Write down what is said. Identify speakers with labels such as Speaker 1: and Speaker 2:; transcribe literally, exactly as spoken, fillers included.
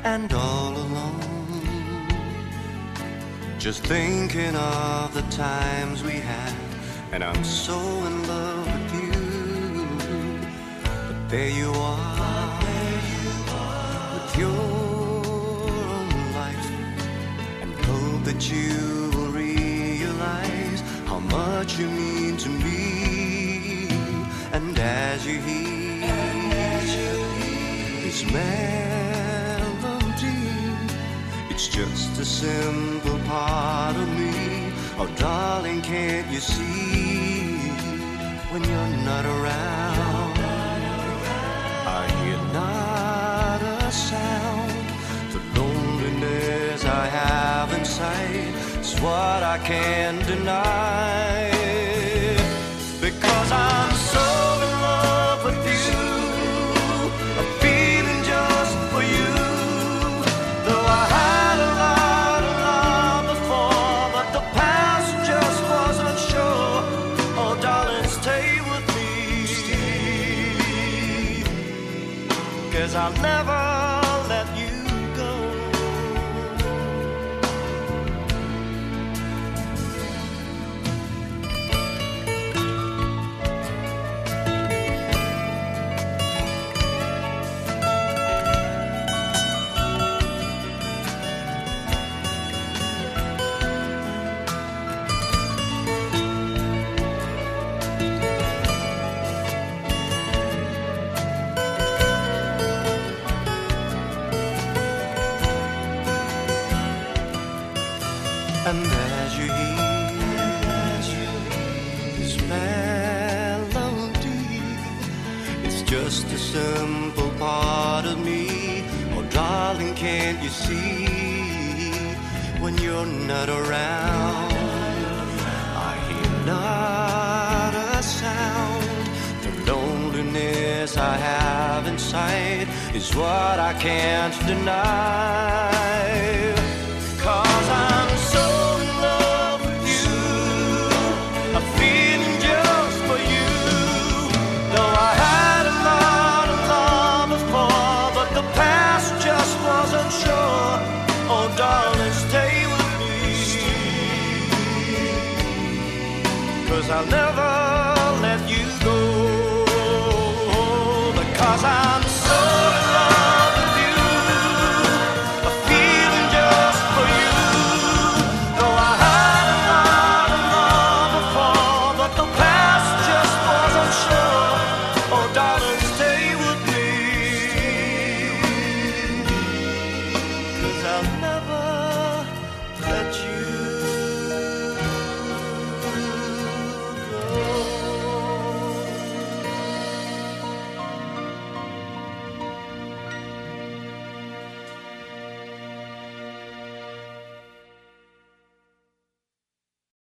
Speaker 1: and all alone, just thinking of the times we had, and I'm so in love with you. But there you are, with your own life, and hope that you will realize how much you mean to me. And as you hear this melody, it's just a simple part of me. Oh darling, can't you see, when you're not around, I hear not a sound. The loneliness I have inside is what I can't deny, because I'm so in love with you. I'm feeling just for you. Though I had a lot of love before, but the past just wasn't sure. Oh darling, stay with me, 'cause I'll never let you go. And as you hear this melody, it's just a simple part of me. Oh darling, can't you see, when you're not around, I hear not a sound. The loneliness I have inside is what I can't deny, 'cause I'm so in love with you. I'm feeling just for you. Though I had a lot of love before, but the past just wasn't sure. Oh darling, stay with me, 'cause I'll never let you go, because I